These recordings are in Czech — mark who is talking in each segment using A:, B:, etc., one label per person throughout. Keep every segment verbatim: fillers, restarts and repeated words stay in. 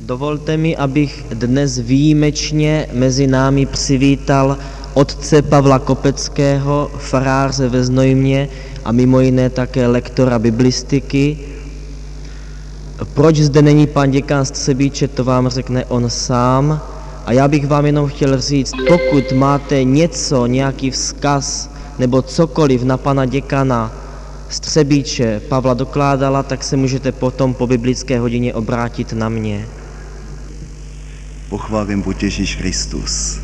A: Dovolte mi, abych dnes výjimečně mezi námi přivítal otce Pavla Kopeckého, faráře ve Znojmě a mimo jiné také lektora biblistiky. Proč zde není pan děkan Střebíče, to vám řekne on sám. A já bych vám jenom chtěl říct, pokud máte něco, nějaký vzkaz nebo cokoliv na pana děkana Střebíče Pavla Dokládala, tak se můžete potom po biblické hodině obrátit na mě.
B: Pochválen buď Ježíš Kristus.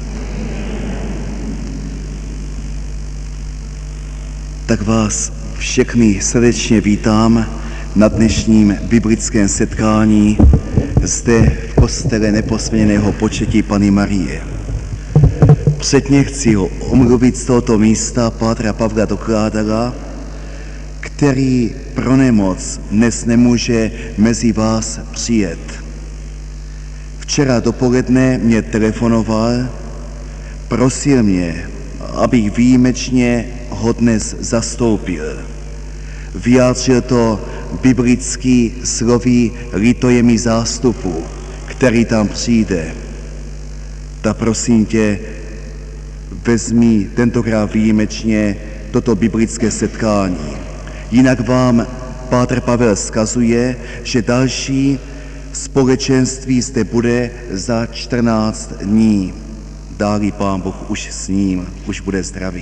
B: Tak vás všechny srdečně vítám na dnešním biblickém setkání zde v kostele Neposvěněného početí Panny Marie. Předně chci ho omluvit z tohoto místa pátra Pavla Dokládala, který pro nemoc dnes nemůže mezi vás přijet. Včera dopoledne mě telefonoval, prosil mě, abych výjimečně ho dnes zastoupil. Vyjádřil to biblický slovy líto je mi zástupu, který tam přijde. Tak prosím tě, vezmi tentokrát výjimečně toto biblické setkání. Jinak vám pátr Pavel vzkazuje, že další společenství zde bude za čtrnáct dní. Dá-li Pán Bůh už s ním, už bude zdravý.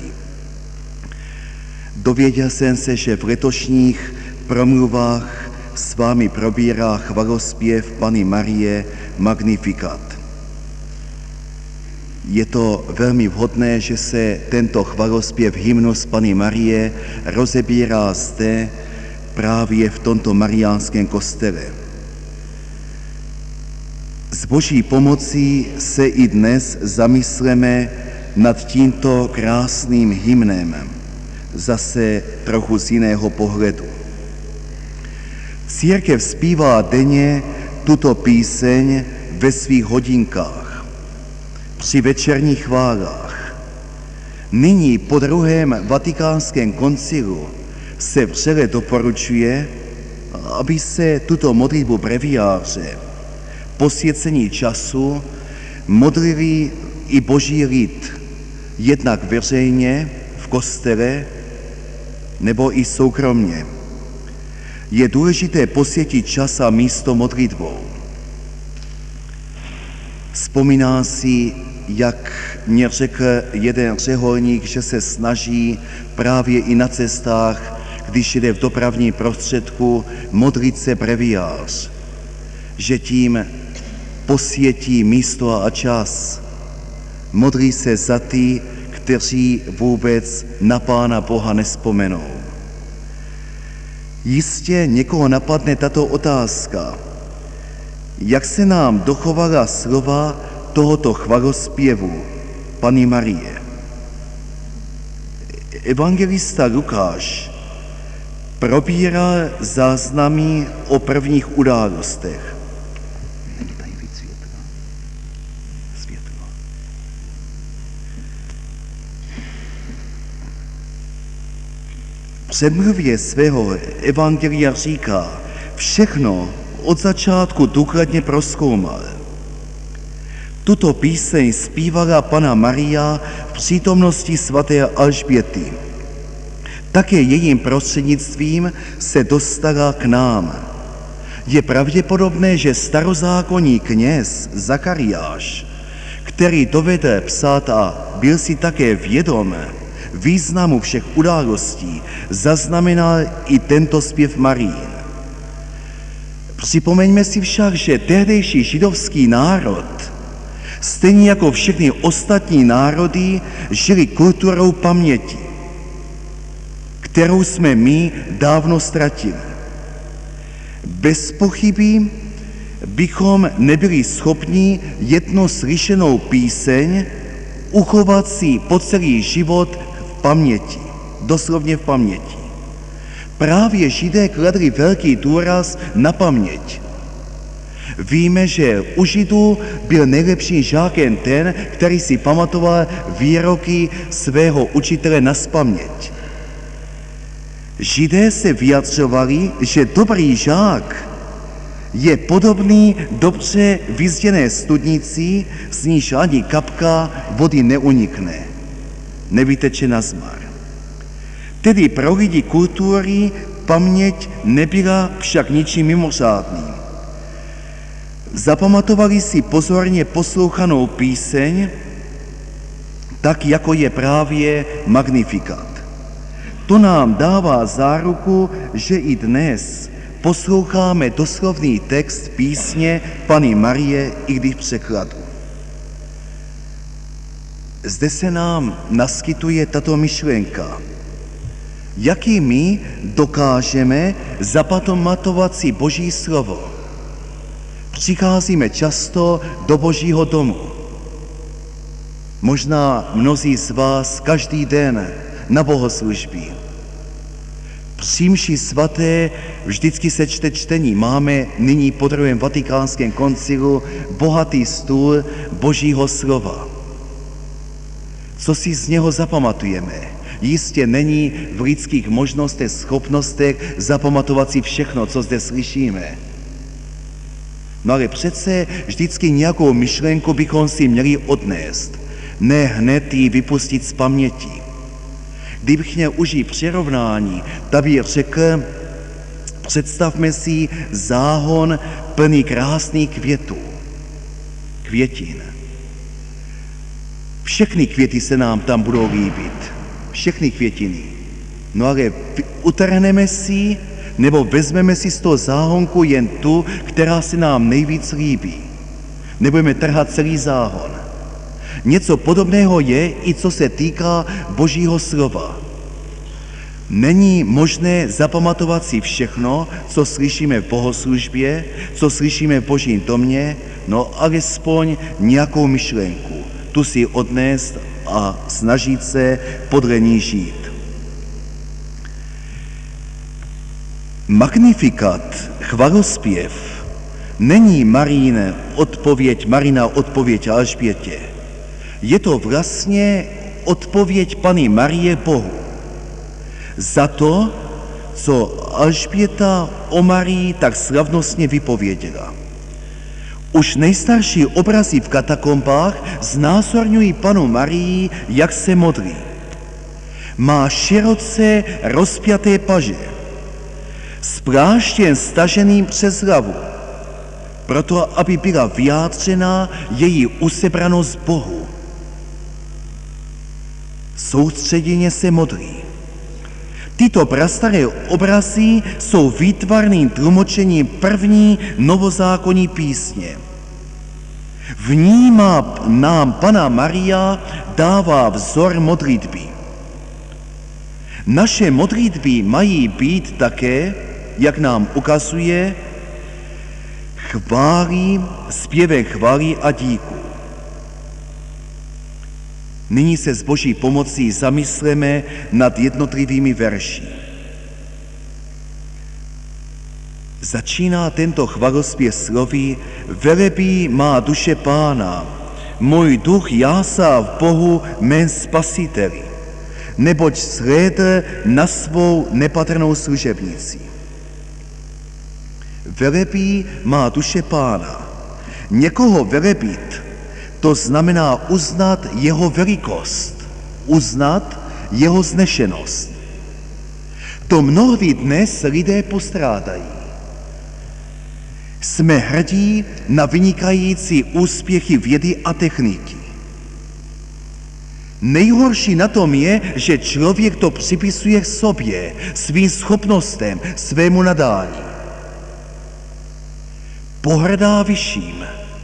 B: Dověděl jsem se, že v letošních promluvách s vámi probírá chvalospěv Panny Marie Magnificat. Je to velmi vhodné, že se tento chvalospěv hymnus Panny Marie rozebírá zde právě v tomto mariánském kostele. S Boží pomocí se i dnes zamysleme nad tímto krásným hymnem, zase trochu z jiného pohledu. Církev zpívá denně tuto píseň ve svých hodinkách, při večerních chválách. Nyní po druhém vatikánském koncilu se vřele doporučuje, aby se tuto modlitbu breviáře posvěcení času modlili i boží lid, jednak veřejně v kostele nebo i soukromně. Je důležité posvětit čas a místo modlitbou. Vzpomíná si, jak mě řekl jeden řeholník, že se snaží právě i na cestách, když jde v dopravním prostředku, modlit se breviář, že tím posvětí místo a čas. Modlí se za ty, kteří vůbec na Pána Boha nespomenou. Jistě někoho napadne tato otázka. Jak se nám dochovala slova tohoto chvalospěvu Panny Marie? Evangelista Lukáš probíral záznamy o prvních událostech. V předmluvě svého evangelia říká, všechno od začátku důkladně prozkoumal. Tuto píseň zpívala Panna Maria v přítomnosti svaté Alžběty. Také jejím prostřednictvím se dostala k nám. Je pravděpodobné, že starozákonní kněz Zachariáš, který dovedl psát a byl si také vědom významu všech událostí, zaznamenal i tento zpěv Marín. Připomeňme si však, že tehdejší židovský národ, stejně jako všechny ostatní národy, žili kulturou paměti, kterou jsme my dávno ztratili. Bez pochyby bychom nebyli schopni jednu slyšenou píseň uchovat si po celý život v paměti, doslovně v paměti. Právě Židé kladli velký důraz na paměť. Víme, že u Židů byl nejlepším žákem ten, který si pamatoval výroky svého učitele nazpaměť. Židé se vyjadřovali, že dobrý žák je podobný dobře vyzděné studnici, z níž ani kapka vody neunikne, nevyteče na zmar. Tedy pro lidi kultury paměť nebyla však ničím mimořádným. Zapamatovali si pozorně poslouchanou píseň, tak jako je právě Magnificat. To nám dává záruku, že i dnes posloucháme doslovný text písně Panny Marie, i když v překladu. Zde se nám naskytuje tato myšlenka. Jaký my dokážeme zapamatovat si Boží slovo? Přicházíme často do Božího domu. Možná mnozí z vás každý den na bohoslužbě. Při mši svaté vždycky se čte čtení. Máme nyní po druhém vatikánském koncilu bohatý stůl Božího slova. Co si z něho zapamatujeme? Jistě není v lidských možnostech, schopnostech zapamatovat si všechno, co zde slyšíme. No ale přece vždycky nějakou myšlenku bychom si měli odnést, ne hned ji vypustit z paměti. Kdybych měl užít přirovnání, tak bych řekl, představme si záhon plný krásných květů, květin. Všechny květy se nám tam budou líbit, všechny květiny. No ale utrhneme si, nebo vezmeme si z toho záhonku jen tu, která se nám nejvíc líbí. Nebudeme trhat celý záhon. Něco podobného je i co se týká Božího slova. Není možné zapamatovat si všechno, co slyšíme v bohoslužbě, co slyšíme v Božím domě, no alespoň nějakou myšlenku. Tu si odnést a snažit se podle ní žít. Magnificat, chvalospěv, není Marín odpověď, Marina odpověď Alžbětě. Je to vlastně odpověď Panny Marie Bohu. Za to, co Alžběta o Marii tak slavnostně vypověděla. Už nejstarší obrazy v katakombách znázorňují Pannu Marii, jak se modlí. Má široce rozpjaté paže, s pláštěm staženým přes hlavu, proto aby byla vyjádřena její usebranost Bohu. Soustředěně se modlí. Tyto prastaré obrazy jsou výtvarným tlumočením první novozákonní písně. V ní má nám Panna Maria dává vzor modlitby. Naše modlitby mají být také, jak nám ukazuje, chválí, zpěvem chvály a díku. Nyní se s Boží pomocí zamysleme nad jednotlivými verši. Začíná tento chvalospěv slovy: Velebí má duše Pána, můj duch jásá v Bohu mém spasiteli, neboť shlédl na svou nepatrnou služebnici. Velebí má duše Pána. Někoho velebit, to znamená uznat jeho velikost, uznat jeho znešenost. To mnohdy dnes lidé postrádají. Jsme hrdí na vynikající úspěchy vědy a techniky. Nejhorší na tom je, že člověk to připisuje sobě, svým schopnostem, svému nadání. Pohrdá vyšším.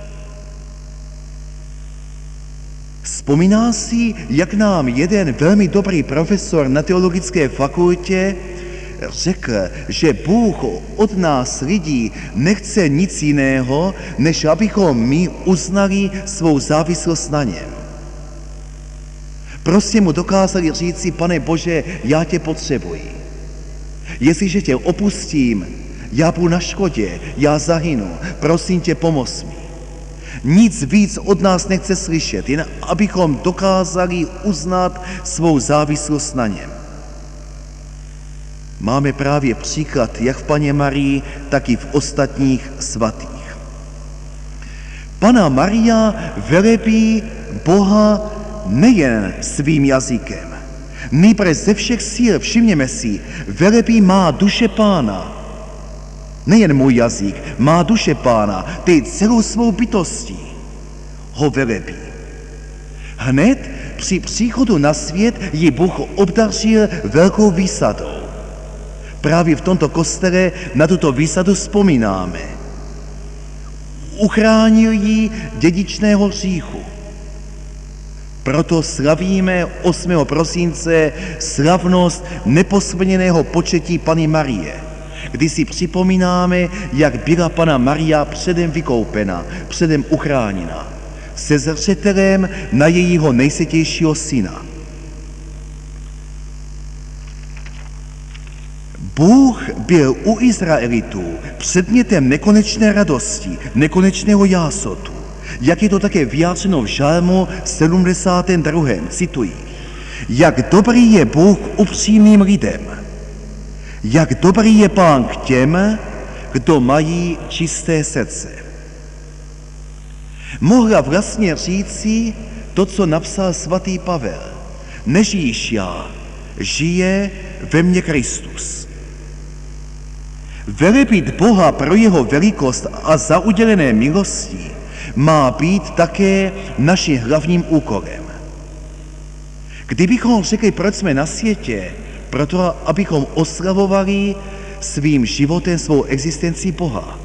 B: Vzpomíná si, jak nám jeden velmi dobrý profesor na teologické fakultě řekl, že Bůh od nás lidí nechce nic jiného, než abychom my uznali svou závislost na něm. Prostě mu dokázali říci: Pane Bože, já tě potřebuji. Jestliže tě opustím, já budu na škodě, já zahynu, prosím tě, pomoz mi. Nic víc od nás nechce slyšet, jen abychom dokázali uznat svou závislost na něm. Máme právě příklad jak v Panně Marii, tak i v ostatních svatých. Panna Maria velebí Boha nejen svým jazykem. Nejprve ze všech síl, všimněme si, velebí má duše Pána. Nejen můj jazyk, má duše Pána, ty celou svou bytostí ho velebí. Hned při příchodu na svět ji Bůh obdařil velkou výsadou. Právě v tomto kostele na tuto výsadu vzpomínáme. Uchránil ji dědičného hříchu. Proto slavíme osmého prosince slavnost neposvněného početí Panny Marie, kdy si připomínáme, jak byla Panna Maria předem vykoupena, předem uchráněna, se zřetelem na jejího nejsvětějšího syna. Bůh byl u Izraelitů předmětem nekonečné radosti, nekonečného jásotu, jak je to také vyjádřeno v Žalmu sedmdesátém druhém Cituji. Jak dobrý je Bůh k upřímným lidem, jak dobrý je Pán k těm, kdo mají čisté srdce. Mohla vlastně říci to, co napsal svatý Pavel. Nežijíš já, žije ve mně Kristus. Velebit Boha pro jeho velikost a za udělené milosti má být také naším hlavním úkolem. Kdybychom řekli, proč jsme na světě, proto abychom oslavovali svým životem, svou existenci Boha.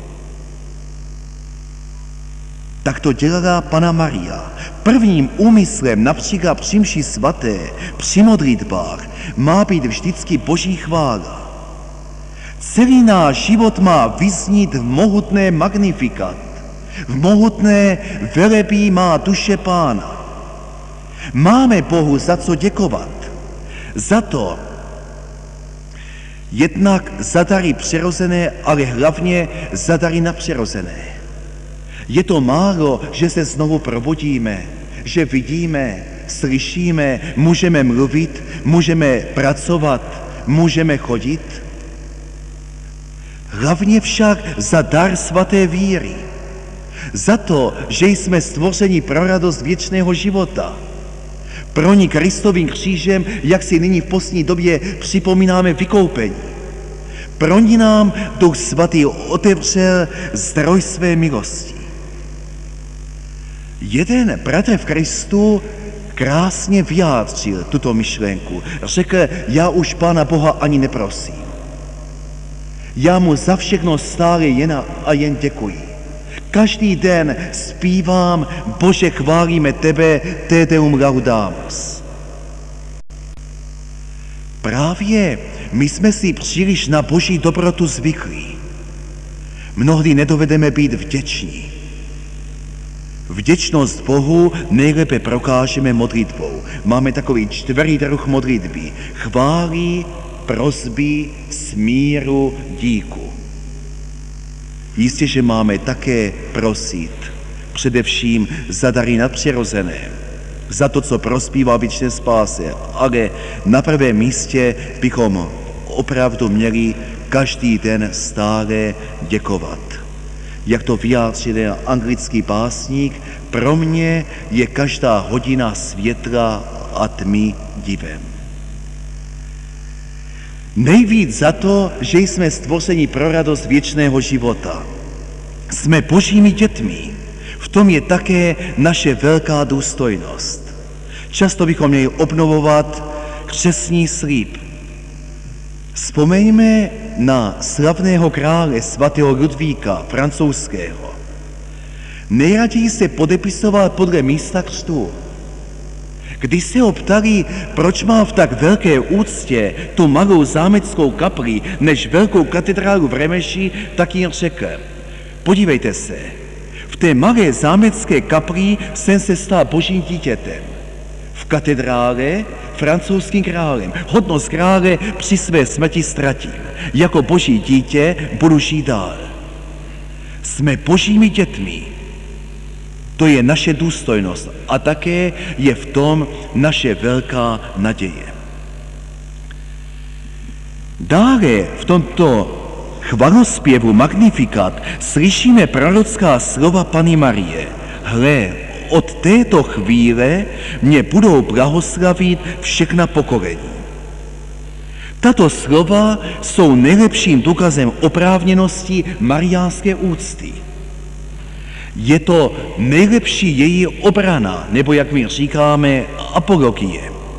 B: Tak to dělala Panna Maria. Prvním úmyslem například při mši svaté, při modlitbách, má být vždycky Boží chvála. Celý náš život má vyznít v mohutné magnifikat, v mohutné velebí má duše Pána. Máme Bohu za co děkovat. Za to, jednak za dary přirozené, ale hlavně za dary nadpřirozené. Je to málo, že se znovu probudíme, že vidíme, slyšíme, můžeme mluvit, můžeme pracovat, můžeme chodit. Hlavně však za dar svaté víry. Za to, že jsme stvořeni pro radost věčného života. Pro ní Kristovým křížem, jak si nyní v poslední době připomínáme vykoupení. Pro ní nám Duch Svatý otevřel zdroj své milosti. Jeden bratr v Kristu krásně vyjádřil tuto myšlenku. Řekl, já už Pána Boha ani neprosím. Já mu za všechno stále jen a jen děkuji. Každý den zpívám, Bože, chválíme tebe, te deum laudamus. Právě my jsme si příliš na Boží dobrotu zvyklí. Mnohdy nedovedeme být vděční. Vděčnost Bohu nejlépe prokážeme modlitbou. Máme takový čtvrtý druh modlitby. Chválí, prosby, smíru, díku. Jistě, že máme také prosit, především za dary nadpřirozené, za to, co prospívá věčné spáse, ale na prvém místě bychom opravdu měli každý den stále děkovat. Jak to vyjádřil anglický básník, pro mě je každá hodina světla a tmy divem. Nejvíc za to, že jsme stvořeni pro radost věčného života. Jsme Božími dětmi. V tom je také naše velká důstojnost. Často bychom měli obnovovat křestní slib. Vzpomeňme na slavného krále svatého Ludvíka francouzského. Nejraději se podepisoval podle místa křtu. Když se ho ptali, proč má v tak velké úctě tu malou zámeckou kapli než velkou katedrálu v Remeši, tak jim řekl, podívejte se, v té malé zámecké kapli jsem se stal Božím dítětem. V katedrále francouzským králem. Hodnost krále při své smrti ztratím. Jako Boží dítě budu žít dál. Jsme Božími dětmi. To je naše důstojnost a také je v tom naše velká naděje. Dále v tomto chvalospěvu Magnificat slyšíme prorocká slova Panny Marie. Hle, od této chvíle mě budou blahoslavit všechna pokolení. Tato slova jsou nejlepším důkazem oprávněnosti mariánské úcty. Je to nejlepší její obrana, nebo jak my říkáme, apologie.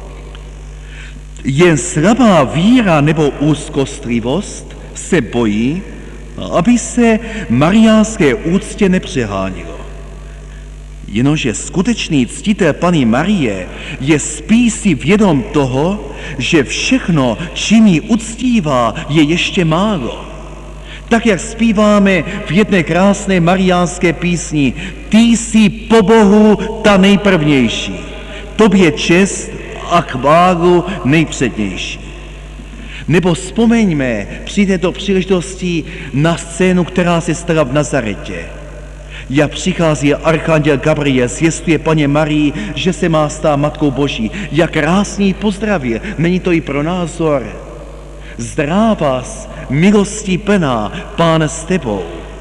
B: Jen slabá víra nebo úzkostlivost se bojí, aby se mariánské úctě nepřehánilo. Jenomže skutečný ctitel Panny Marie je spíš si vědom toho, že všechno, čím ji uctívá, je ještě málo. Tak, jak zpíváme v jedné krásné mariánské písni: Ty jsi po Bohu ta nejprvnější, tobě čest a chválu nejpřednější. Nebo vzpomeňme při této příležitosti na scénu, která se stala v Nazaretě. Jak přichází archanděl Gabriel, zvěstuje Panně Marii, že se má stát Matkou Boží. Jak krásný pozdravil, není to i pro názor. Zdráv vás, milostí plná, Pán s tebou.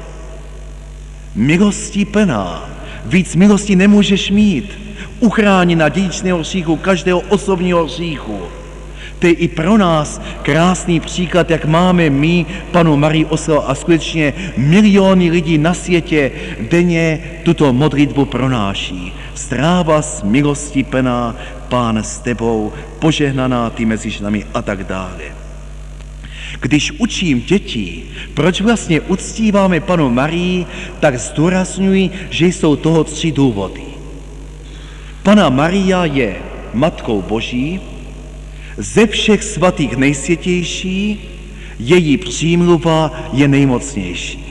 B: Milostí plná, víc milosti nemůžeš mít. Uchráněna dědičného hříchu, každého osobního hříchu. To je i pro nás krásný příklad, jak máme my Panu Marii oslavovat, a skutečně miliony lidí na světě denně tuto modlitbu pronáší. Zdráv vás, milostí plná, Pán s tebou, požehnaná ty mezi ženami a tak dále. Když učím děti, proč vlastně uctíváme Panu Marii, tak zdůrazňuji, že jsou toho tři důvody. Panna Maria je Matkou Boží, ze všech svatých nejsvětější, její přímluva je nejmocnější.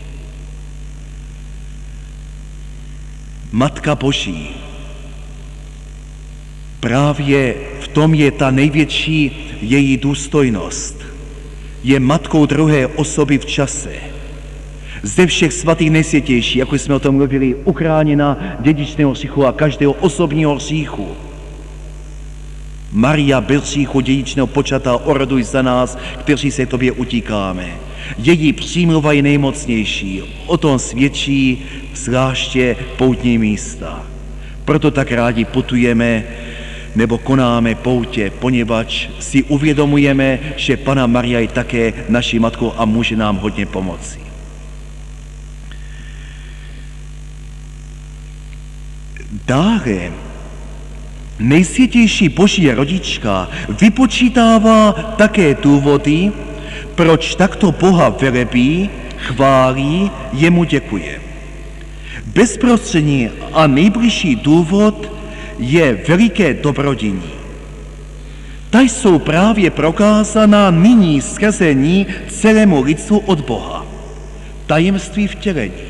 B: Matka Boží. Právě v tom je ta největší její důstojnost. Je matkou druhé osoby v čase. Ze všech svatých nejsvětější, jako jsme o tom mluvili, uchráněna dědičného hříchu a každého osobního hříchu. Maria bez hříchu dědičného počatá, oroduj za nás, kteří se tobě utíkáme. Její přímluva je nejmocnější, o tom svědčí zvláště poutní místa. Proto tak rádi putujeme nebo konáme poutě, poněvadž si uvědomujeme, že Panna Maria je také naší matkou a může nám hodně pomoci. Dále nejsvětější Boží rodička vypočítává také důvody, proč takto Boha velebí, chválí, jemu děkuje. Bezprostřední a nejbližší důvod je veliké dobrodiní. Ta jsou právě prokázaná nyní skrze ní celému lidstvu od Boha. Tajemství vtělení.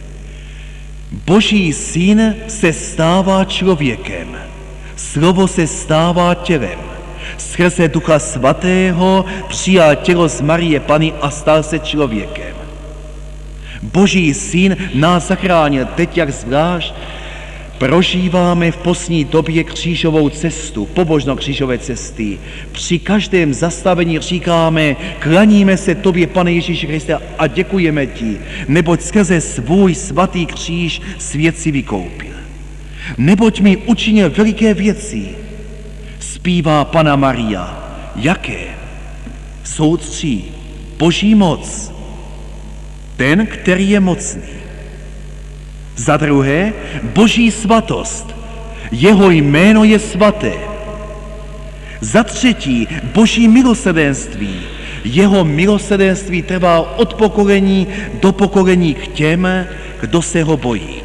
B: Boží syn se stává člověkem. Slovo se stává tělem. Skrze Ducha Svatého přijal tělo z Marie Panny a stal se člověkem. Boží syn nás zachránil teď, jak zvlášť prožíváme v poslední době křížovou cestu, pobožnou křížové cesty. Při každém zastavení říkáme, klaníme se tobě, Pane Ježíši Kriste, a děkujeme ti, neboť skrze svůj svatý kříž svět si vykoupil. Neboť mi učinil veliké věci, zpívá Panna Maria. Jaké? Jsou tři. Boží moc, ten, který je mocný. Za druhé, Boží svatost, jeho jméno je svaté. Za třetí, Boží milosrdenství, jeho milosrdenství trvá od pokolení do pokolení k těm, kdo se ho bojí.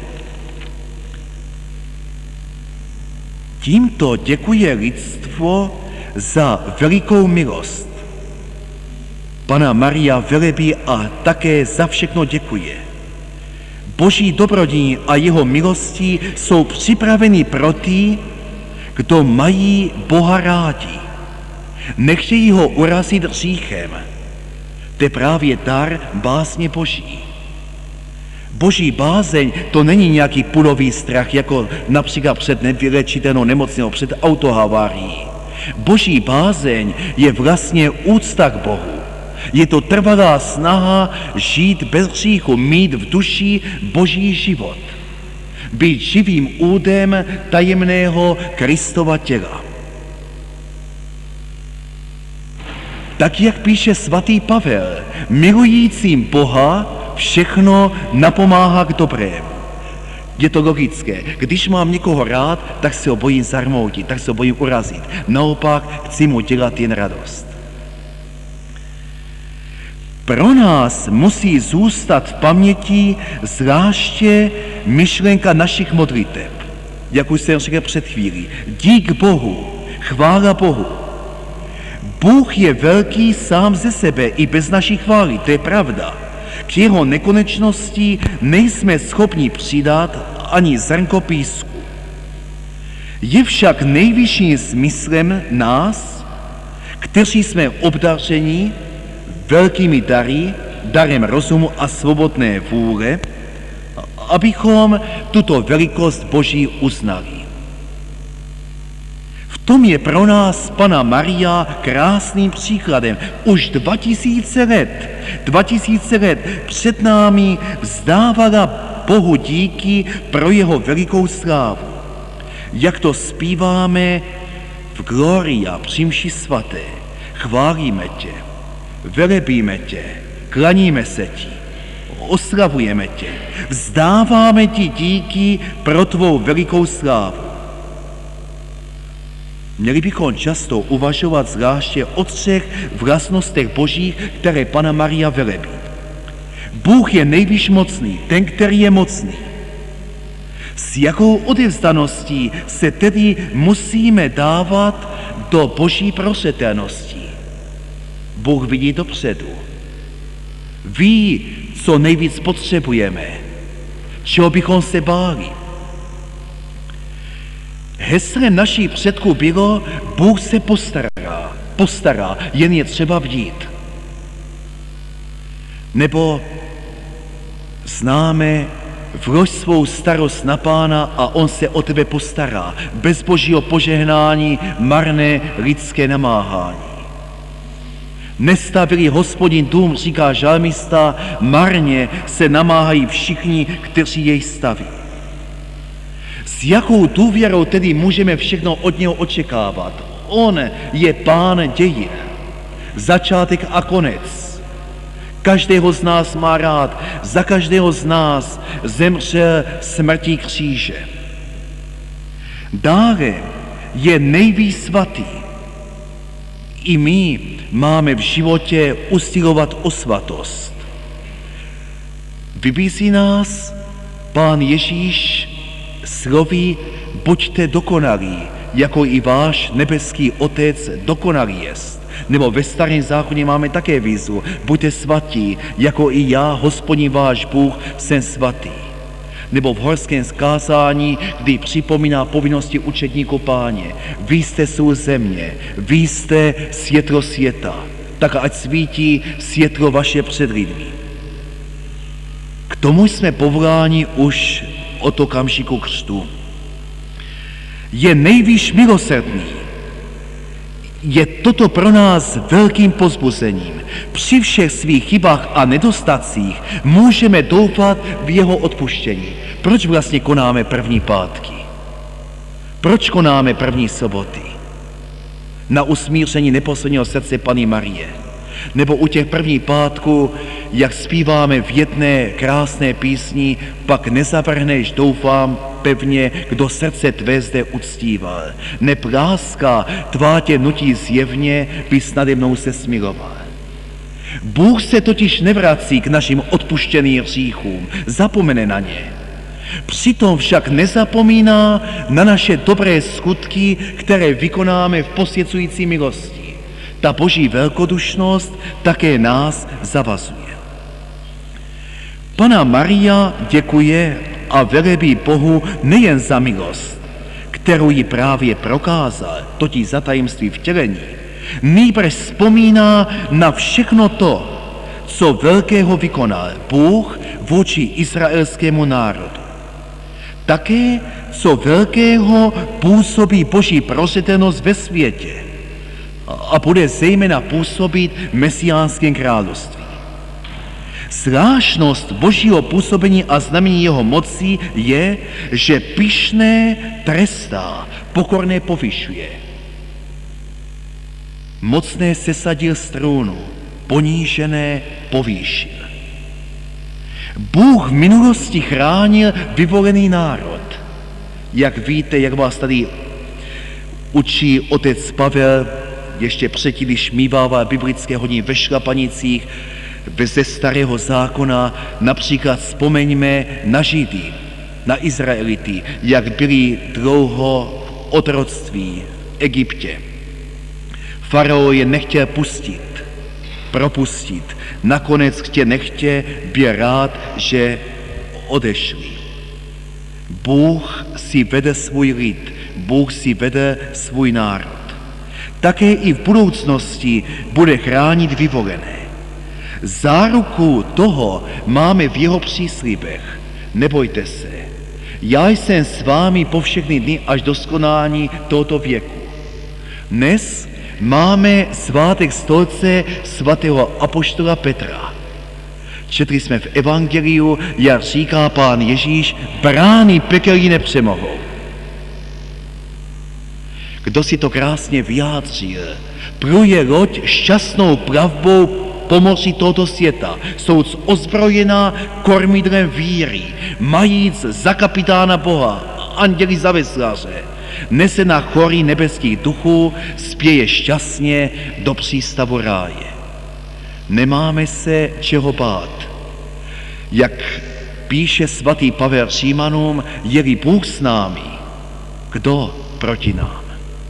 B: Tímto děkuje lidstvo za velikou milost. Panna Maria velebí a také za všechno děkuje. Boží dobrodiní a jeho milosti jsou připraveny pro ty, kdo mají Boha rádi. Nechtějí ho urazit hříchem. To je právě dar bázně Boží. Boží bázeň to není nějaký pulový strach, jako například před nevylečitelnou nemocnou, před autohavárií. Boží bázeň je vlastně úcta k Bohu. Je to trvalá snaha žít bez hříchu, mít v duši Boží život. Být živým údem tajemného Kristova těla. Tak, jak píše svatý Pavel, milujícím Boha všechno napomáhá k dobrému. Je to logické. Když mám někoho rád, tak se ho bojím zarmoutit, tak se ho bojím urazit. Naopak chci mu dělat jen radost. Pro nás musí zůstat v paměti zvláště myšlenka našich modliteb. Jak už jsem řekl před chvílí. Dík Bohu, chvála Bohu. Bůh je velký sám ze sebe i bez naší chvály, to je pravda. K jeho nekonečnosti nejsme schopni přidat ani zrnko písku. Je však nejvyšším smyslem nás, kteří jsme obdařeni velkými dary, darem rozumu a svobodné vůle, abychom tuto velikost Boží uznali. V tom je pro nás Panna Maria krásným příkladem. Už dva tisíce let, dva tisíce let před námi vzdávala Bohu díky pro jeho velikou slávu. Jak to zpíváme v Gloria při mši svaté. Chválíme tě, velebíme tě, klaníme se ti, oslavujeme tě, vzdáváme ti díky pro tvou velikou slávu. Měli bychom často uvažovat zvláště o třech vlastnostech Božích, které Panna Maria velebí. Bůh je nejvyšší mocný, ten, který je mocný. S jakou odevzdaností se tedy musíme dávat do Boží prosřetelnosti? Bůh vidí dopředu. Ví, co nejvíc potřebujeme, čeho bychom se báli. Heslem našich předků bylo, Bůh se postará, postará, jen je třeba bdít. Nebo známe, vlož svou starost na Pána a on se o tebe postará. Bez Božího požehnání marné lidské namáhání. Nestavili Hospodin dům, říká žalmista, marně se namáhají všichni, kteří jej staví. S jakou důvěrou tedy můžeme všechno od něho očekávat? On je Pán dějin, začátek a konec. Každého z nás má rád, za každého z nás zemřel smrtí kříže. Dále je nejvíc svatý. I my máme v životě usilovat o svatost. Vybízí nás Pán Ježíš sloví, buďte dokonalí, jako i váš nebeský Otec dokonalý jest. Nebo ve Starém zákoně máme také výzvu, buďte svatí, jako i já, Hospodin váš Bůh, jsem svatý. Nebo v horském zkázání, kdy připomíná povinnosti učedníků Páně. Vy jste sůl země, vy jste světlo světa, tak ať svítí světlo vaše před lidmi. K tomu jsme povoláni už od okamžiku křtu. Je nejvíc milosrdný. Je toto pro nás velkým povzbuzením. Při všech svých chybách a nedostatcích můžeme doufat v jeho odpuštění. Proč vlastně konáme první pátky? Proč konáme první soboty? Na usmíření neposledního srdce Panny Marie. Nebo u těch prvních pátků, jak zpíváme v jedné krásné písni, pak nezavrhneš, doufám, pevně, kdo srdce tvé zde uctíval. Nepláská, tvá tě nutí zjevně, bys nade mnou se smiloval. Bůh se totiž nevrací k našim odpuštěným hříchům, zapomene na ně. Přitom však nezapomíná na naše dobré skutky, které vykonáme v posvěcující milosti. Ta Boží velkodušnost také nás zavazuje. Panna Maria děkuje a velebí Bohu nejen za milost, kterou ji právě prokázal, totiž za tajemství vtělení, nýbrž vzpomíná na všechno to, co velkého vykonal Bůh vůči izraelskému národu. Také, co velkého působí Boží prozřetelnost ve světě. a bude zejména působit v mesiánském království. Zvláštnost Božího působení a znamení jeho moci je, že pyšné trestá, pokorné povyšuje. Mocné sesadil z trůnu, ponížené povýšil. Bůh v minulosti chránil vyvolený národ. Jak víte, jak vás tady učí otec Pavel, ještě předtím, když mívával biblické hodiny ve Šlapanicích, ze starého zákona, například vzpomeňme na Židy, na Izraelity, jak byli dlouho v otroctví v Egyptě. Farao je nechtěl pustit, propustit. Nakonec chtě nechtě byl rád, že odešli. Bůh si vede svůj lid, Bůh si vede svůj národ. Také i v budoucnosti bude chránit vyvolené. Záruku toho máme v jeho příslibech. Nebojte se, já jsem s vámi po všechny dny až do skonání tohoto věku. Dnes máme svátek stolce svatého apoštola Petra. Četli jsme v evangeliu, jak říká pán Ježíš, brány pekelí nepřemohou. Kdo si to krásně vyjádřil, pluje loď šťastnou plavbou po moři tohoto světa, jsou ozbrojená kormidlem víry, majíc za kapitána Boha, anděli za veslaře, nese na chory nebeských duchů, spěje šťastně do přístavu ráje. Nemáme se čeho bát. Jak píše svatý Pavel Římanům, je-li Bůh s námi, kdo proti nám?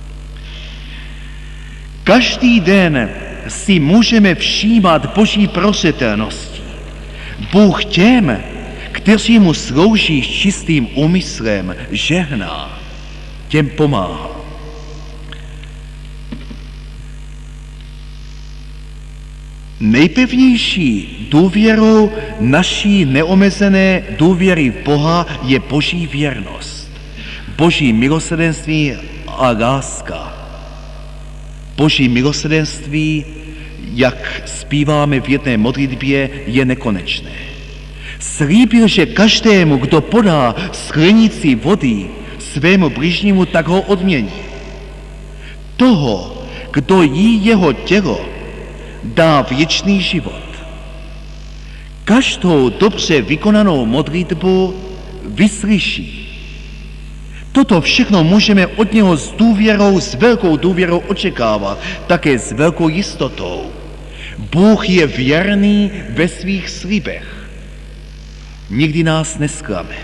B: Každý den si můžeme všímat Boží prozřetelnosti. Bůh těm, kteří mu slouží s čistým úmyslem, žehná, těm pomáhá. Nejpevnější důvěrou naší neomezené důvěry v Boha je Boží věrnost, Boží milosrdenství a láska. Boží milosrdenství, jak zpíváme v jedné modlitbě, je nekonečné. Slíbil, že každému, kdo podá sklenici vody svému bližnímu, tak ho odmění. Toho, kdo jí jeho tělo, dá věčný život. Každou dobře vykonanou modlitbu vyslyší. Toto všechno můžeme od něho s důvěrou, s velkou důvěrou očekávat, také s velkou jistotou. Bůh je věrný ve svých slibech. Nikdy nás nesklame.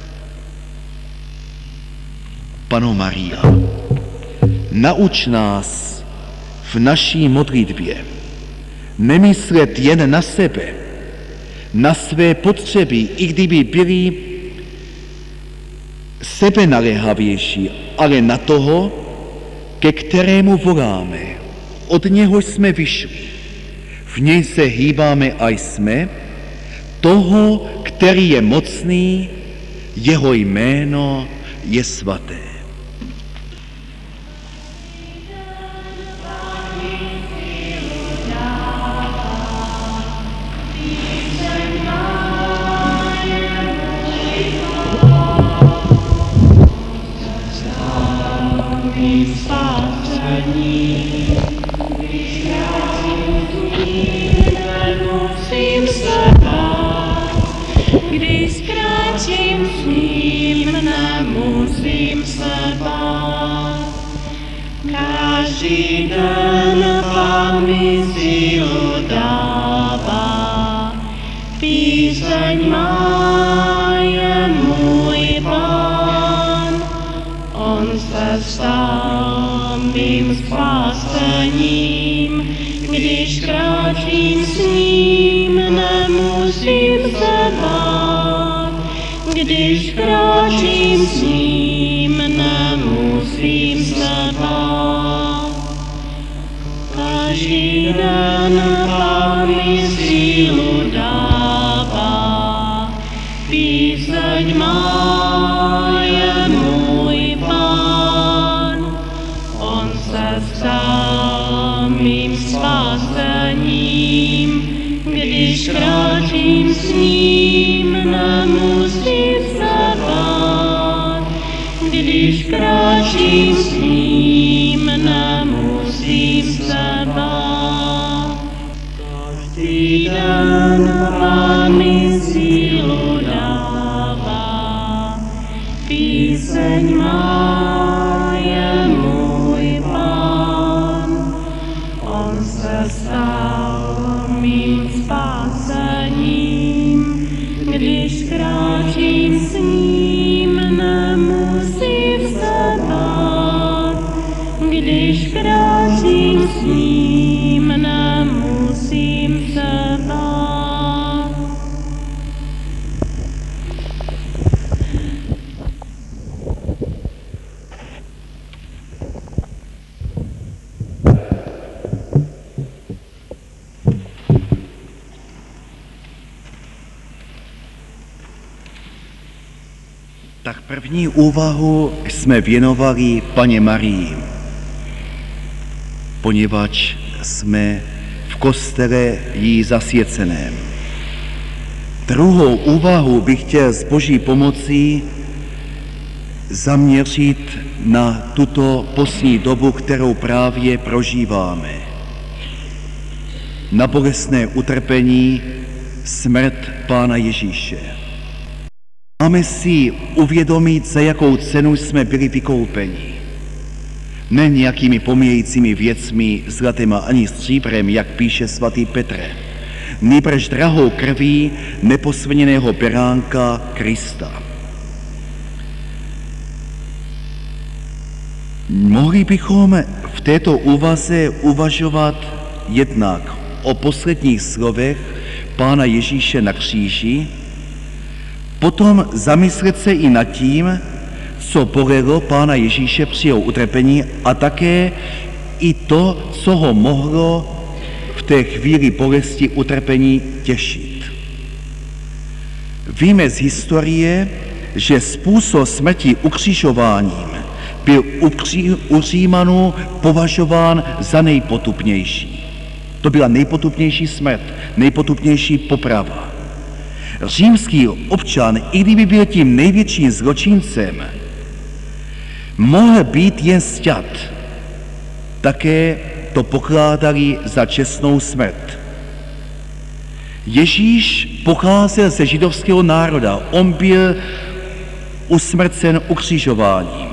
B: Panno Maria, nauč nás v naší modlitbě nemyslet jen na sebe, na své potřeby, i kdyby byly sebe naléhavější, ale na toho, ke kterému voláme, od něho jsme vyšli. V něj se hýbáme a jsme, toho, který je mocný, jeho jméno je svaté.
C: Když kráčím s ním, nemusím se bát. Každý den Pán mi sílu dává. Píseň má je můj Pán. On se stal mým spásením. Když kráčím s ním, nemusím se bát. Když kráčím s ním, nemusím se bát. Každý den Pán mi sílu dává. Píseň má je můj Pán. On se stal kráčím s ním, nemusím se bát. Když kráčím s ním, nemusím se bát. Každý den Pán mi sílu dává, píseň má je můj Pán. On se stal mým spásením, když kráčím s ním, nemusím se bát. Když kráčím s ním, nemusím se bát.
B: Tak první úvahu jsme věnovali Panně Marii, poněvadž jsme v kostele jí zasvěceném. Druhou úvahu bych chtěl s Boží pomocí zaměřit na tuto postní dobu, kterou právě prožíváme. Na bolestné utrpení, smrt Pána Ježíše. Máme si uvědomit, za jakou cenu jsme byli vykoupeni. Ne nějakými pomíjejícími věcmi, zlatem a ani stříbrem, jak píše svatý Petr, nýbrž drahou krví neposvěněného beránka Krista. Mohli bychom v této úvaze uvažovat jednak o posledních slovech Pána Ježíše na kříži, potom zamyslet se i nad tím, co bolelo Pána Ježíše při jeho utrpení a také i to, co ho mohlo v té chvíli bolesti utrpení těšit. Víme z historie, že způsob smrti ukřižováním byl u Římanů považován za nejpotupnější. To byla nejpotupnější smrt, nejpotupnější poprava. Římský občan, i kdyby byl tím největším zločincem, mohl být jen sťat. Také to pokládali za čestnou smrt. Ježíš pocházel ze židovského národa. On byl usmrcen ukřižováním.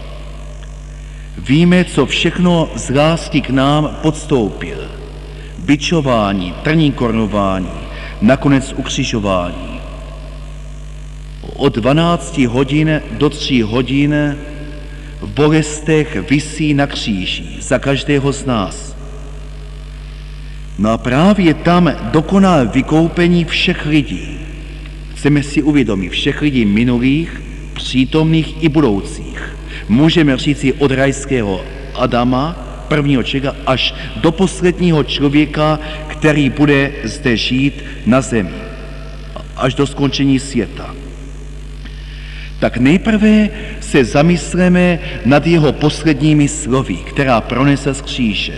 B: Víme, co všechno z lásky k nám podstoupil. Bičování, trní korunování, nakonec ukřižování. Od dvanácti hodin do tří hodin v bolestech visí na kříži za každého z nás. No a právě tam dokonal vykoupení všech lidí. Chceme si uvědomit, všech lidí minulých, přítomných i budoucích. Můžeme říci od rajského Adama, prvního člověka, až do posledního člověka, který bude zde žít na zemi, až do skončení světa. Tak nejprve se zamysleme nad jeho posledními slovy, která pronese z kříže.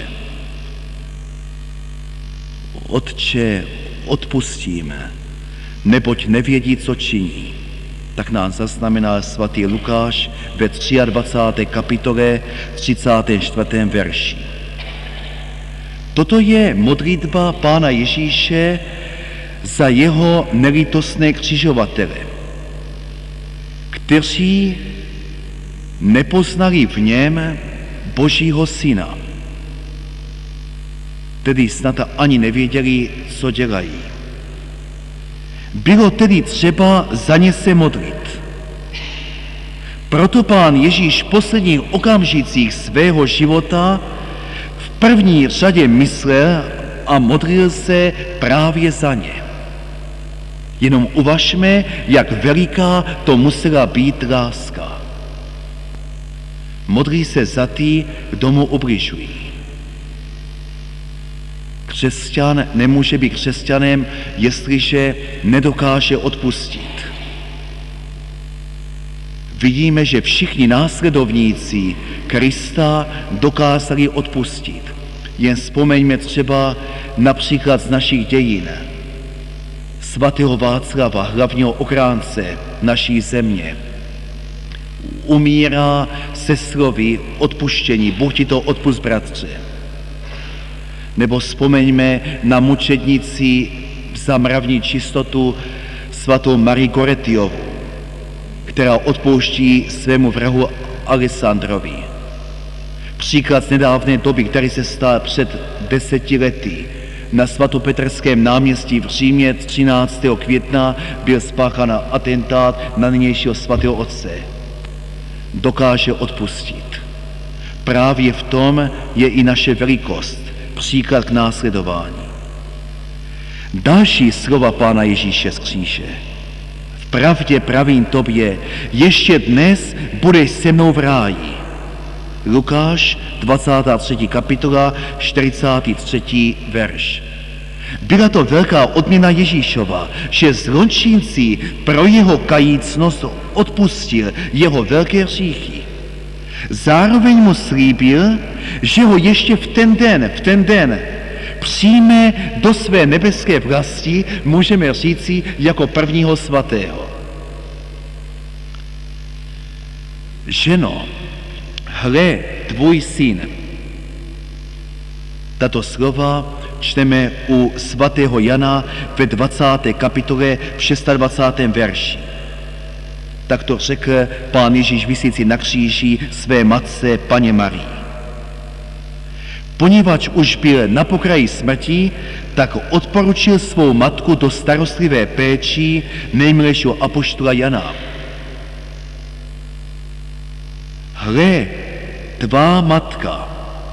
B: Otče, odpustíme, neboť nevědí, co činí. Tak nám zaznamenal svatý Lukáš ve dvacáté třetí kapitole třicátém čtvrtém verši. Toto je modlitba Pána Ježíše za jeho nelítostné křižovatele, kteří nepoznali v něm Božího syna, tedy snad ani nevěděli, co dělají. Bylo tedy třeba za ně se modlit. Proto Pán Ježíš v posledních okamžicích svého života v první řadě myslel a modlil se právě za ně. Jenom uvažme, jak veliká to musela být láska. Modlí se za ty, kdo mu ubližují. Křesťan nemůže být křesťanem, jestliže nedokáže odpustit. Vidíme, že všichni následovníci Krista dokázali odpustit. Jen vzpomeňme třeba například z našich dějin. svatého Václava, hlavního ochránce naší země, umírá se slovy odpuštění, Bůh ti to odpusť, bratře. Nebo vzpomeňme na mučednici za mravní čistotu svatou Marii Goretiovu, která odpouští svému vrahu Alessandrovi. Příklad z nedávné doby, který se stal před deseti lety. Na svatopetrském náměstí v Římě třináctého května byl spáchán atentát na nynějšího svatého otce. Dokáže odpustit. Právě v tom je i naše velikost, příklad k následování. Další slova Pána Ježíše z kříže. Vpravdě pravím tobě, ještě dnes budeš se mnou v ráji. Lukáš, dvacátá třetí kapitola, čtyřicátý třetí verš. Byla to velká odměna Ježíšova, že zločinci pro jeho kajícnost odpustil jeho velké hříchy. Zároveň mu slíbil, že ho ještě v ten den, v ten den přijme do své nebeské vlasti, můžeme říci, jako prvního svatého. Ženo, hle, tvůj syn. Tato slova čteme u svatého Jana ve dvacáté kapitole v dvacátém šestém verši. Tak to řekl Pán Ježíš visící na kříži své matce Panně Marii. Poněvadž už byl na pokraji smrti, tak odporučil svou matku do starostlivé péči nejmilejšího apoštola Jana. Hle, tvá matka.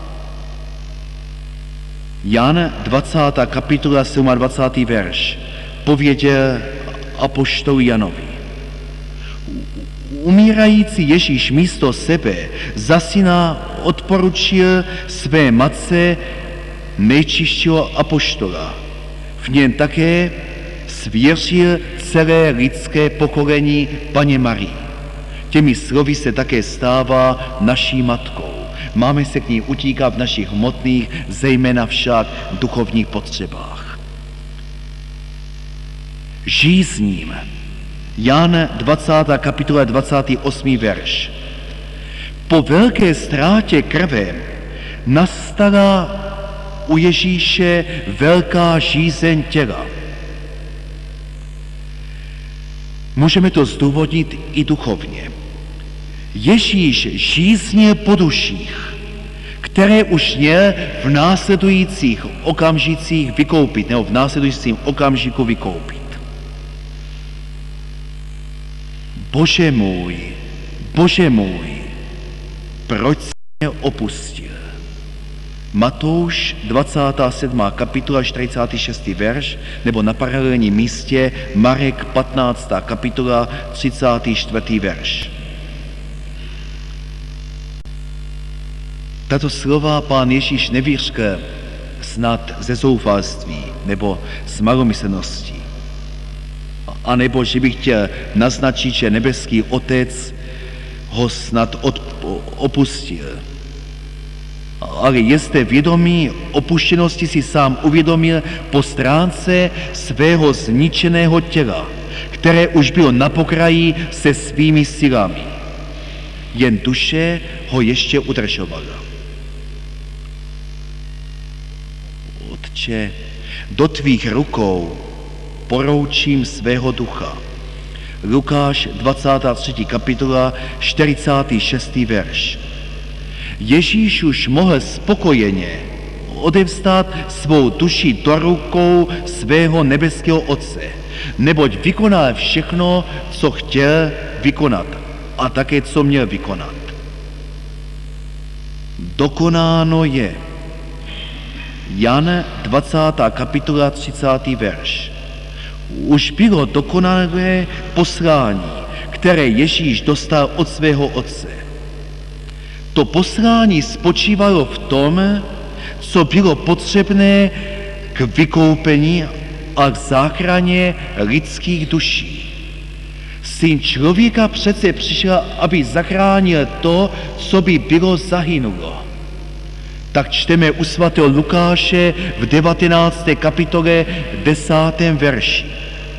B: Jan, dvacátá kapitola, dvacátý sedmý verš, pověděl apoštolu Janovi. Umírající Ježíš místo sebe za syna odporučil své matce nejčistšího apoštola. V něm také svěřil celé lidské pokolení Panně Marii. Těmi slovy se také stává naší matkou. Máme se k ní utíkat v našich hmotných, zejména však duchovních potřebách. Žij s ním. Jan, dvacátá kapitola, dvacátý osmý verš. Po velké ztrátě krve nastala u Ježíše velká žízeň těla. Můžeme to zdůvodnit i duchovně. Ježíš žíznil po duších, které už měl v následujících okamžicích vykoupit, nebo v následujícím okamžiku vykoupit. Bože můj, Bože můj, proč jsi mě opustil? Matouš, dvacátá sedmá kapitola, čtyřicátý šestý verš, nebo na paralelním místě Marek, patnáctá kapitola, třicátý čtvrtý verš. Tato slova Pán Ježíš nevyřkl snad ze zoufalství nebo z malomyslnosti. A nebo že bych chtěl naznačit, že nebeský Otec ho snad od, opustil. Ale je zde vědomí opuštěnosti, si sám uvědomil po stránce svého zničeného těla, které už bylo na pokraji se svými silami. Jen duše ho ještě udržovala. Otče, do tvých rukou poroučím svého ducha. Lukáš, dvacátá třetí kapitola, čtyřicátý šestý verš. Ježíš už mohl spokojeně odevzdat svou duši do rukou svého nebeského Otce, neboť vykonal všechno, co chtěl vykonat a také, co měl vykonat. Dokonáno je. Jan, dvacátá kapitola, třicátý verš. Už bylo dokonalé poslání, které Ježíš dostal od svého Otce. To poslání spočívalo v tom, co bylo potřebné k vykoupení a k záchraně lidských duší. Syn člověka přece přišel, aby zachránil to, co by bylo zahynulo. Tak čteme u svatého Lukáše v devatenácté kapitole desátém verši.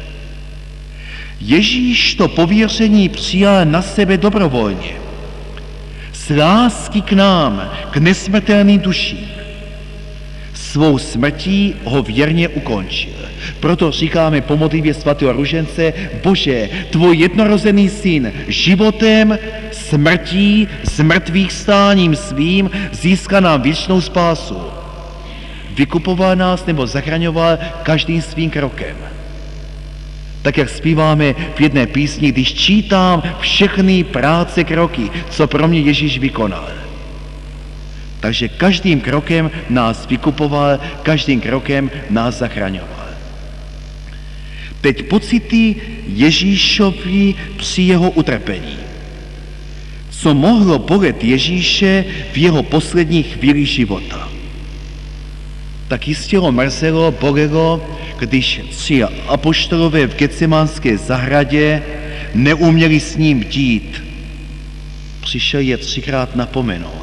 B: Ježíš to pověření přijal na sebe dobrovolně. Z lásky k nám, k nesmrtelným duším. Svou smrtí ho věrně ukončil. Proto říkáme po modlitbě svatého ružence: Bože, tvůj jednorozený syn životem, smrtí, zmrtvých stáním svým získá nám věčnou spásu. Vykupoval nás nebo zachraňoval každým svým krokem. Tak jak zpíváme v jedné písni: když čítám všechny práce, kroky, co pro mě Ježíš vykonal. Takže každým krokem nás vykupoval, každým krokem nás zachraňoval. Teď pocity Ježíšovi při jeho utrpení. Co mohlo bolet Ježíše v jeho poslední chvíli života? Tak jistě ho mrzelo, bolelo, když tři apoštolové v Getsemanské zahradě neuměli s ním bdít. Přišel je třikrát napomenout.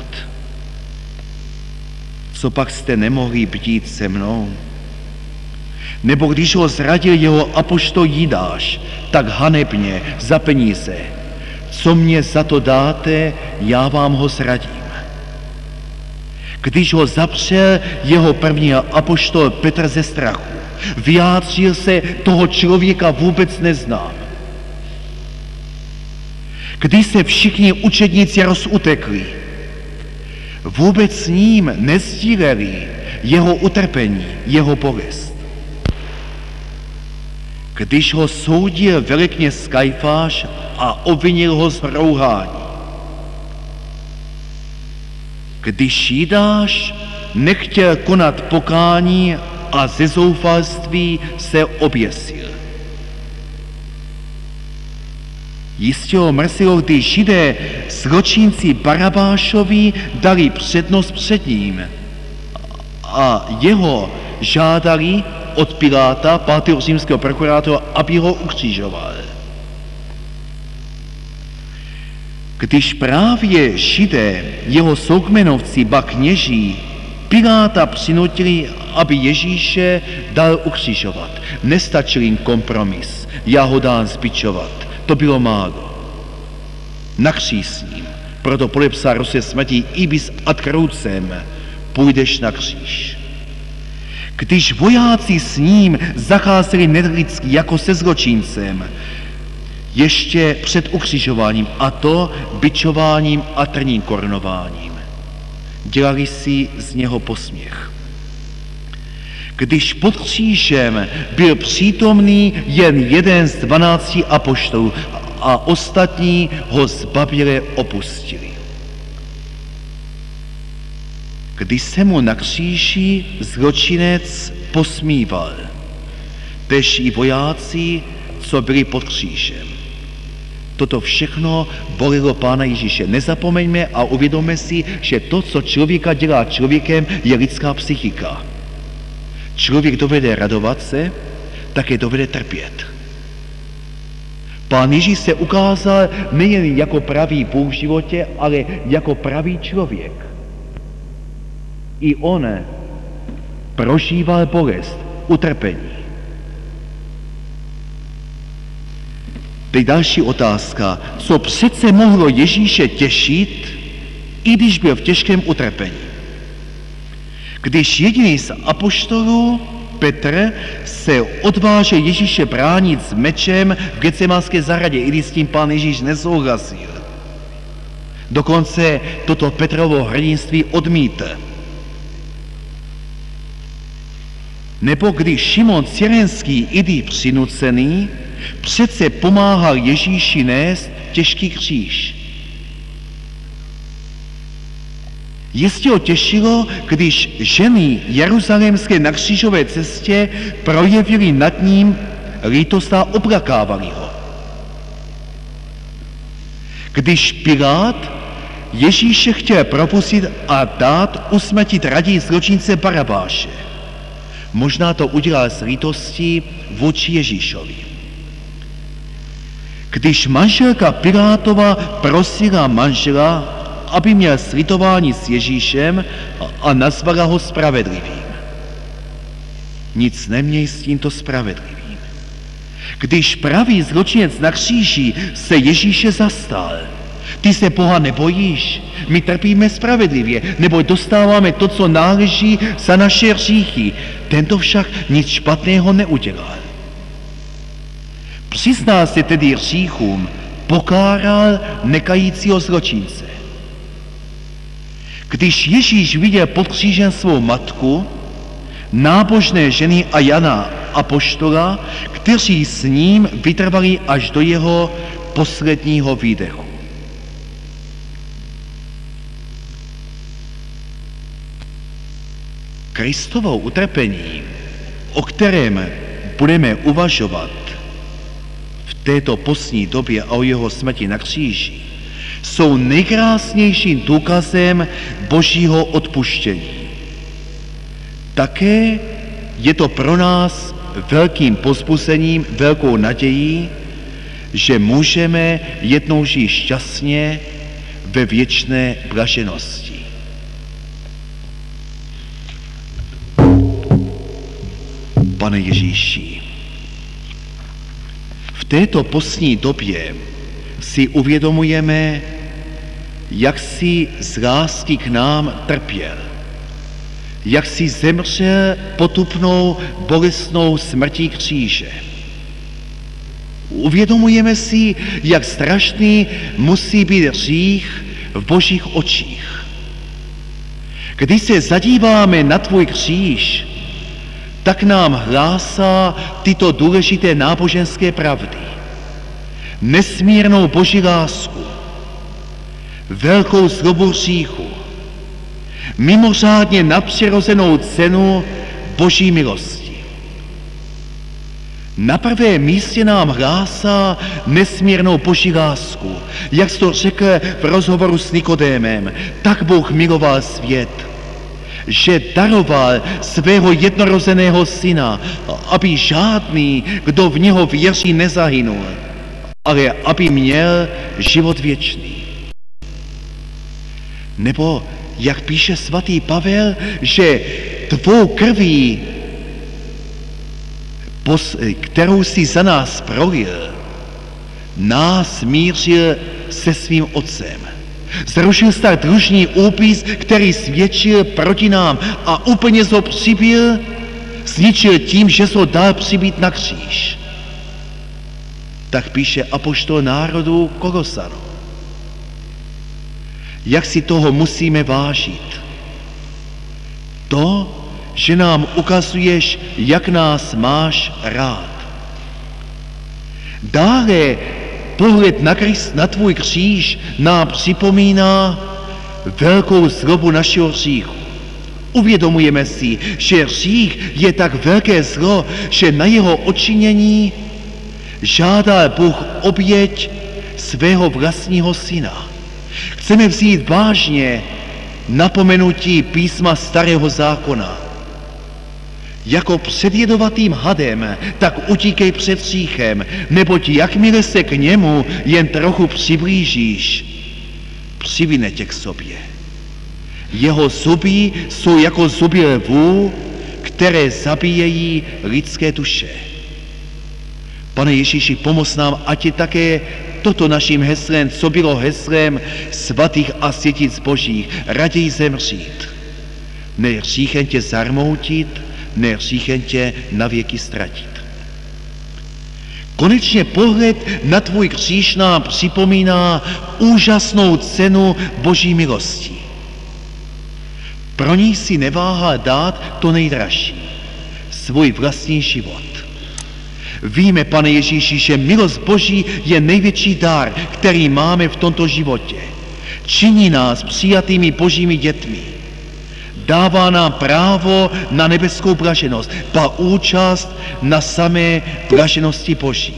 B: Co pak jste nemohli bdít se mnou? Nebo když ho zradil jeho apoštol Jidáš, tak hanebně, za peníze. Co mě za to dáte, já vám ho zradím. Když ho zapřel jeho první apoštol Petr ze strachu, vyjádřil se: toho člověka vůbec neznám. Když se všichni učedníci rozutekli, vůbec s ním nesdíleli jeho utrpení, jeho bolest. Když ho soudil velekněz Kajfáš a obvinil ho z rouhání. Když Jidáš nechtěl konat pokání a ze zoufalství se oběsil. Jistě ho mrzelo, když Židé zločinci Barabášovi dali přednost před ním a jeho žádali od Piláta, pátého římského prokurátora, aby ho ukřižoval. Když právě Židé, jeho soukmenovci, ba kněží, Piláta přinutili, aby Ježíše dal ukřižovat. Nestačil jim kompromis, já ho dám zbičovat. To bylo málo. Na kříž s ním. Proto podepsal rozsudek smrti ibis ad crucem. Půjdeš na kříž. Když vojáci s ním zacházeli nelidsky jako se zločincem, ještě před ukřižováním, a to bičováním a trním korunováním. Dělali si z něho posměch. Když pod křížem byl přítomný jen jeden z dvanácti apoštolů a ostatní ho zbaběle opustili. Když se mu na kříži zločinec posmíval, též i vojáci, co byli pod křížem. Toto všechno bolilo Pána Ježíše. Nezapomeňme a uvědomme si, že to, co člověka dělá člověkem, je lidská psychika. Člověk dovede radovat se, také dovede trpět. Pán Ježíš se ukázal nejen jako pravý Bůh v životě, ale jako pravý člověk. I on prožíval bolest, utrpení. Teď další otázka. Co přece mohlo Ježíše těšit, i když byl v těžkém utrpení? Když jediný z apoštolů, Petr, se odvážil Ježíše bránit s mečem v Getsemanské zahradě, i když s tím Pán Ježíš nesouhlasil. Dokonce toto Petrovo hrdinství odmítl. Nebo když Šimon Cyrenský, i když přinucený, přece pomáhal Ježíši nést těžký kříž. Jistě ho těšilo, když ženy jeruzalémské na křížové cestě projevili nad ním lítost a oplakávali ho. Když Pilát Ježíše chtěl propustit a dát usmrtit raději zločince Barabáše, možná to udělal z lítosti vůči Ježíšovi. Když manželka Pilátova prosila manžela, aby měl slitování s Ježíšem a nazvala ho spravedlivým. Nic neměj s tímto spravedlivým. Když pravý zločinec na kříži se Ježíše zastal, ty se Boha nebojíš, my trpíme spravedlivě, nebo dostáváme to, co náleží za naše hříchy. Tento však nic špatného neudělal. Přiznal se tedy hříchům, pokáral nekajícího zločince. Když Ježíš viděl pod křížem svou matku, nábožné ženy a Jana apoštola, kteří s ním vytrvali až do jeho posledního výdechu. Kristovo utrpení, o kterém budeme uvažovat v této postní době a o jeho smrti na kříži, jsou nejkrásnějším důkazem Božího odpuštění. Také je to pro nás velkým povzbuzením, velkou nadějí, že můžeme jednou žít šťastně ve věčné blaženosti. Pane Ježíši, v této postní době si uvědomujeme, jak jsi z lásky k nám trpěl, jak jsi zemřel potupnou bolestnou smrtí kříže. Uvědomujeme si, jak strašný musí být hřích v Božích očích. Když se zadíváme na tvůj kříž, tak nám hlásá tyto důležité náboženské pravdy. Nesmírnou Boží lásku, velkou zlobu hříchu, mimořádně nadpřirozenou cenu Boží milosti. Na prvém místě nám hlásá nesmírnou Boží lásku. Jak jsi to řekl v rozhovoru s Nikodémem, tak Bůh miloval svět, že daroval svého jednorozeného syna, aby žádný, kdo v něho věří, nezahynul, ale aby měl život věčný. Nebo, jak píše svatý Pavel, že tvou krví, kterou si za nás prolil, nás smířil se svým otcem. Zrušil tak dlužný úpis, který svědčil proti nám a úplně ho přibyl, zničil tím, že ho dal přibít na kříž. Tak píše apoštol národu Kolosanu. Jak si toho musíme vážit? To, že nám ukazuješ, jak nás máš rád. Dále pohled na, Krist, na tvůj kříž nám připomíná velkou zlobu našeho hříchu. Uvědomujeme si, že hřích je tak velké zlo, že na jeho odčinění žádal Bůh oběť svého vlastního syna. Chceme vzít vážně napomenutí písma Starého zákona. Jako před jedovatým hadem, tak utíkej před hříchem, neboť jakmile se k němu jen trochu přiblížíš, přivine tě k sobě. Jeho zuby jsou jako zuby lvů, které zabíjejí lidské duše. Pane Ježíši, pomoz nám, ať je také toto naším heslem, co bylo heslem svatých a světic božích, raději zemřít, ne hříchem tě zarmoutit, ne hříchem tě navěky ztratit. Konečně pohled na tvůj kříž nám připomíná úžasnou cenu Boží milosti. Pro ní si neváhá dát to nejdražší, svůj vlastní život. Víme, Pane Ježíši, že milost Boží je největší dar, který máme v tomto životě. Činí nás přijatými Božími dětmi. Dává nám právo na nebeskou blaženost, pa účast na samé blaženosti Boží.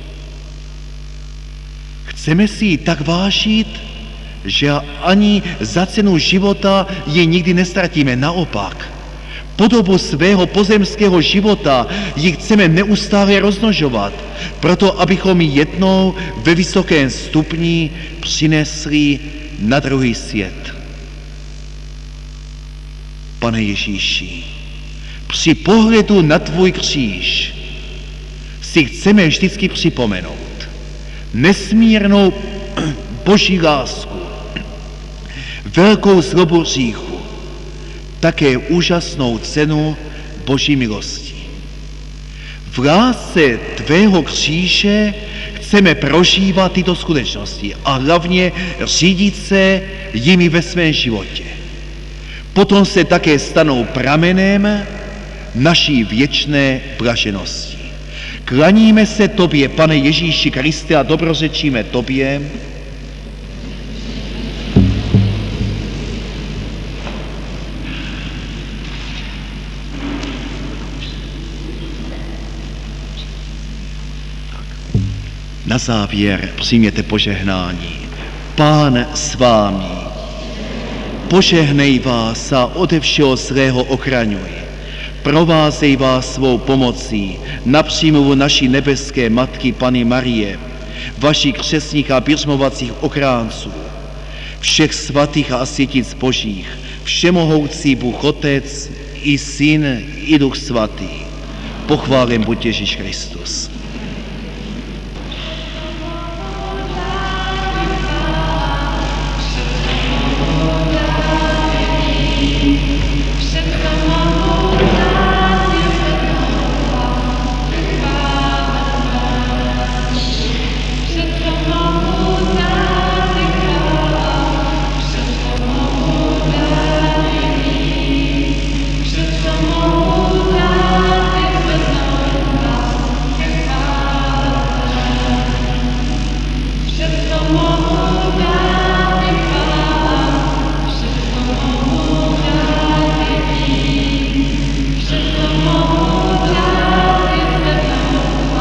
B: Chceme si ji tak vážit, že ani za cenu života ji nikdy nestratíme. Naopak, podobu svého pozemského života ji chceme neustále rozmnožovat, proto abychom ji jednou ve vysokém stupni přinesli na druhý svět. Pane Ježíši, při pohledu na tvůj kříž si chceme vždycky připomenout nesmírnou boží lásku, velkou zlobu hříchu, také úžasnou cenu boží milosti. V lásce tvého kříže chceme prožívat tyto skutečnosti a hlavně řídit se jimi ve svém životě. Potom se také stanou pramenem naší věčné blaženosti. Klaníme se tobě, Pane Ježíši Kriste, a dobrořečíme tobě, na závěr přijměte požehnání. Pán s vámi, požehnej vás a ode všeho zlého ochraňuj. Provázej vás svou pomocí na přímluvu naší nebeské Matky Panny Marie, vašich křestních a běžmovacích ochránců, všech svatých a světic božích, všemohoucí Bůh Otec i Syn i Duch Svatý. Pochválen buď Ježíš Kristus.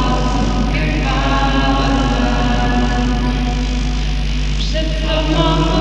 C: Come on.